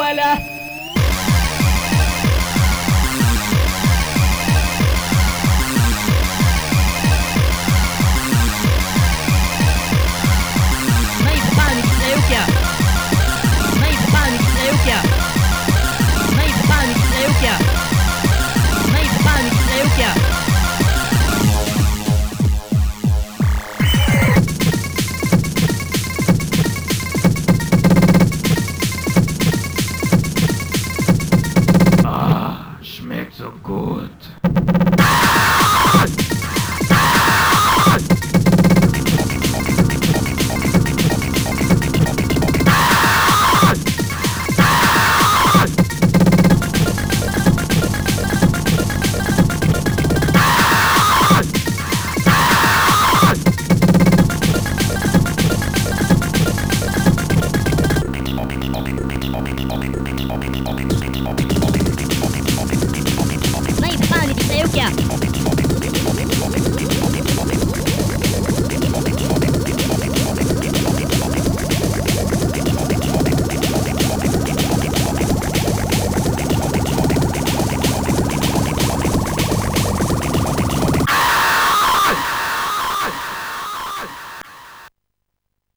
ولا Nej för fan, inte säga åka. Nej för fan, inte säga åka. Nej för fan, inte säga åka. Nej för fan, inte säga åka. Schmeckt so gut.